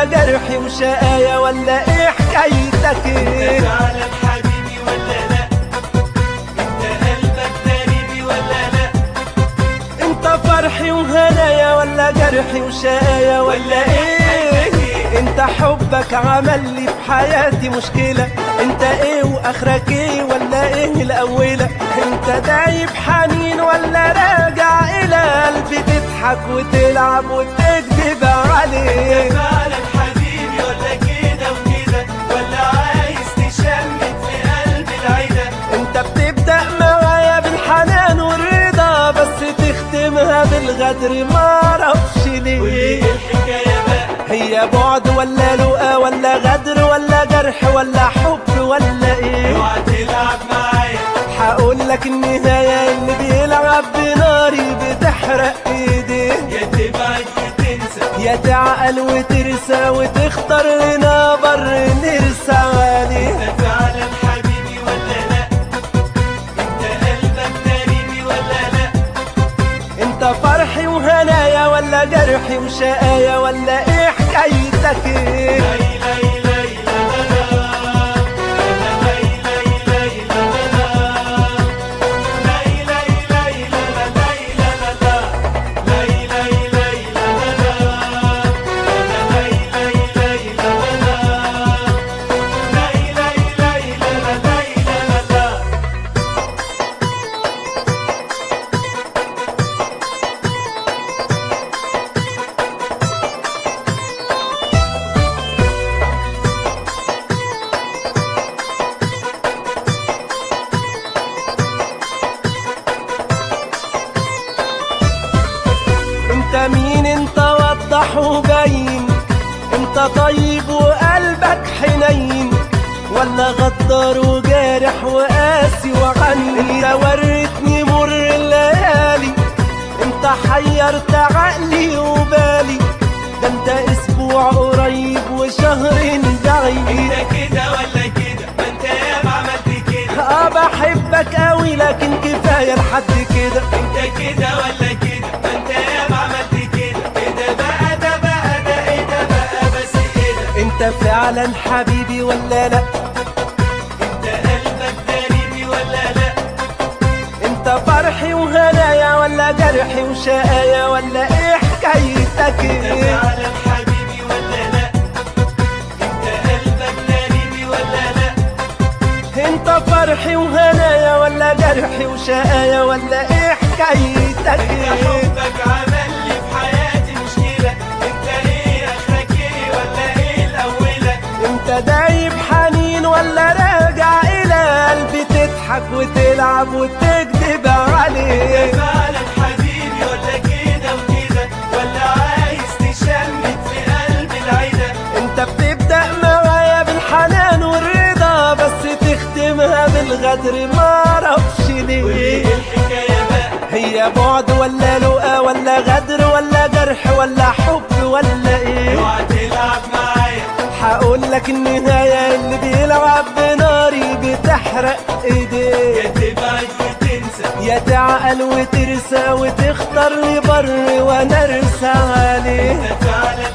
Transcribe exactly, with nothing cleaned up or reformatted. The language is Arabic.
ولا جرحي وشقايا ولا ايه حكايتك ايه؟ انت فعلا حبيبي ولا لا؟ انت قلبك داريبي ولا لا؟ انت فرحي وهنايا ولا جرحي وشقايا ولا ايه؟ انت حبك عمل لي في حياتي مشكلة. انت ايه واخرك ايه ولا ايه الاولى؟ انت دايب حنين ولا راجع الى قلبي تضحك وتلعب وتكذب عليه؟ انت فعلا حبيبي ولا كده وكده، ولا عايز تشمت في قلب العيدة؟ انت بتبدأ معايا بالحنان والرضا بس تختمها بالغدر معرفش ليه. وايه الحكاية بقى؟ هي بعد ولا لقا ولا غدر ولا جرح ولا حب ولا ايه؟ اوعى تلعب معايا. هقول لك النهاية اللي بيلعب بناري بتحرق ايديه. يا تبعد وتنسى يا تعقل وترسى وتختار لنا بر نرسى عليه. انت فعلا حبيبي ولا لا؟ انت قلبك داريبي ولا لا؟ انت فرحي وهنايا ولا جرحي وشقايا ولا ايه حكايتك ايه؟ لاي لاي لاي لا لا لا. لاي لاي لاي لا لا لا. لاي لاي لاي لا لا لاي لا لا لا. لاي لاي لاي لا لا لا. لاي لاي لاي لا لا لا. لاي لاي لاي لا لا لاي لا لا لا. انت مين؟ انت وضح وبين. انت طيب وقلبك حنين ولا غدار وجارح وقاسي وعني؟ انت وريتني مر الليالي. انت حيرت عقلي وبالي. ده انت اسبوع قريب وشهر بعيد. انت كده ولا كده؟ ما انت ياما عملت كده. اه بحبك قوي لكن كفايه لحد كده. انت كده ولا كده؟ ما انت ياما عملت كده. ايه ده بقى؟ ده بقى ده ايه ده بقى؟ بس كده. انت فعلا حبيبي ولا لا؟ انت قلبك داريبي ولا لا؟ انت فرحي وهنايا ولا جرحي وشقايا ولا ايه حكايتك انت ايه؟ فعلا حبيبي ولا لا؟ انت قلبك داريبي ولا لا؟ انت فرحي وهنايا ولا جرحي وشقايا ولا ايه حكايتك انت ايه؟ حبك عمل لي في حياتي مشكلة. انت ايه اخرك ايه ولا ايه الاولى؟ انت دايب حنين ولا راجع الى قلبي تضحك وتلعب وتكذب عليه؟ انت فعلا حبيبي ولا كده وكده، ولا عايز تشمت في قلب العيدة؟ انت بتبدأ معايا بالحنان والرضا بس تختمها بالغدر معرفش ليه. وايه الحكاية بقى؟ هي بعد ولا لقا ولا غدر ولا جرح ولا حب ولا ايه؟ اوعى تلعب معايا. هقول لك النهاية اللي بيلعب بناري بتحرق ايديه. يا تبعد وتنسى يا تعقل وترسى وتختار لي بر وانا ارسى عليه. انت فعلا